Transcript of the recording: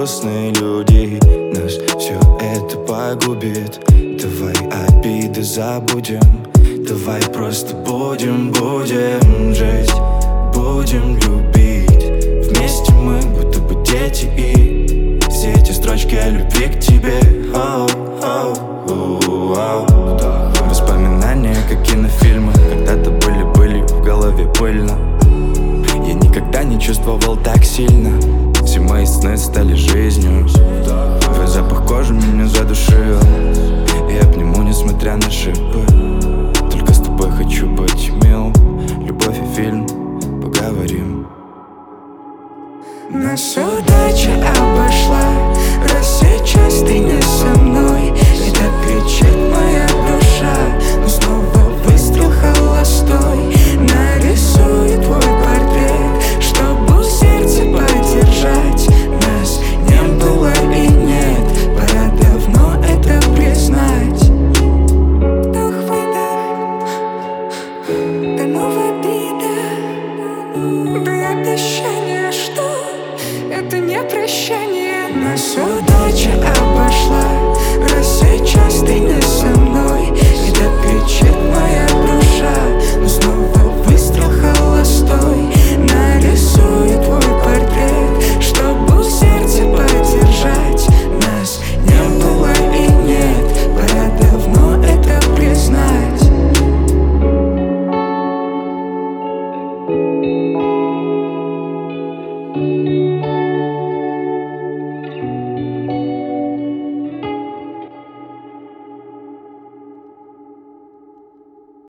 грустные люди. Нас все это погубит. Давай обиды забудем. Давай просто будем жить, будем любить. Вместе мы будто бы дети, и все эти строчки о любви к тебе. Воспоминания, как кинофильмы, когда-то были в голове пыльно. Я никогда не чувствовал так сильно. Все мои сны стали жизнью. Твой запах кожи меня задушил. Я обниму, несмотря на шипы. Только с тобой хочу быть мил. Любовь и фильм, поговорим. Нас удача обошла, раз сейчас ты не со мной. И так кричит моя душа, но снова выстрел холостой нарисует твой портрет, чтобы в сердце поддержать. Нас не было и нет, пора давно это признать. Вдох-выдох, до новой обиды, дай обещание, что это не прощание. Нас удача обошла, раз сейчас ты не